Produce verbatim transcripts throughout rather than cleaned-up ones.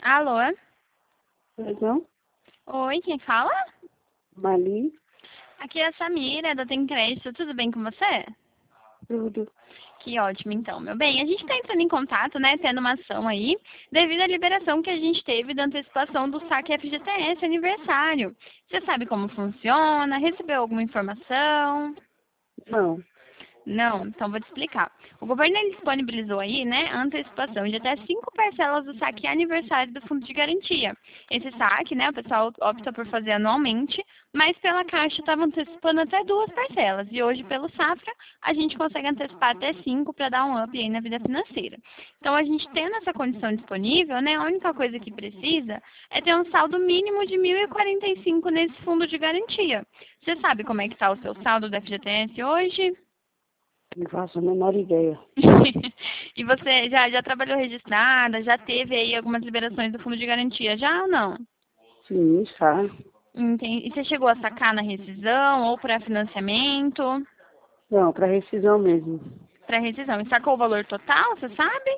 Alô? Perdão? Oi, quem fala? Mali? Aqui é a Samira, da Tem Crédito. Tudo bem com você? Tudo. Que ótimo, então, meu bem. A gente está entrando em contato, né, tendo uma ação aí, devido à liberação que a gente teve da antecipação do saque F G T S aniversário. Você sabe como funciona? Recebeu alguma informação? Não. Não, então vou te explicar. O governo ele disponibilizou aí, né, a antecipação de até cinco parcelas do saque aniversário do Fundo de Garantia. Esse saque, né, o pessoal opta por fazer anualmente, mas pela Caixa estava antecipando até duas parcelas. E hoje, pelo Safra, a gente consegue antecipar até cinco para dar um up aí na vida financeira. Então, a gente tendo essa condição disponível, né, a única coisa que precisa é ter um saldo mínimo de mil e quarenta e cinco nesse Fundo de Garantia. Você sabe como é que está o seu saldo do F G T S hoje? Não faço a menor ideia. E você já, já trabalhou registrada, já teve aí algumas liberações do fundo de garantia, já ou não? Sim, está. Entendi. E você chegou a sacar na rescisão ou para financiamento? Não, para rescisão mesmo. Para rescisão. E sacou o valor total, você sabe?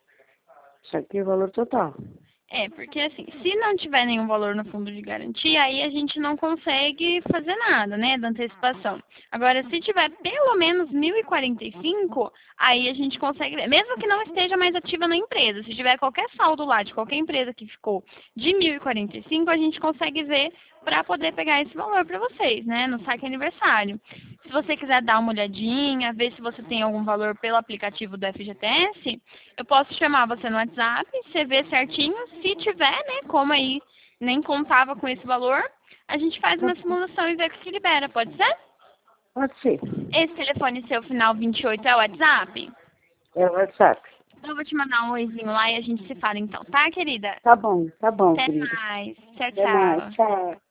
Isso aqui é o valor total. É, porque assim, se não tiver nenhum valor no fundo de garantia, aí a gente não consegue fazer nada, né, da antecipação. Agora, se tiver pelo menos mil e quarenta e cinco, aí a gente consegue ver, mesmo que não esteja mais ativa na empresa, se tiver qualquer saldo lá de qualquer empresa que ficou de mil e quarenta e cinco, a gente consegue ver para poder pegar esse valor para vocês, né, no saque aniversário. Se você quiser dar uma olhadinha, ver se você tem algum valor pelo aplicativo do F G T S, eu posso chamar você no WhatsApp, você vê certinho. Se tiver, né, como aí nem contava com esse valor, a gente faz uma simulação e vê o que se libera, pode ser? Pode ser. Esse telefone seu final vinte e oito é o WhatsApp? É o WhatsApp. Então eu vou te mandar um oizinho lá e a gente se fala então, tá, querida? Tá bom, tá bom, Até querida. mais. Tchau, Até mais. tchau. Tchau.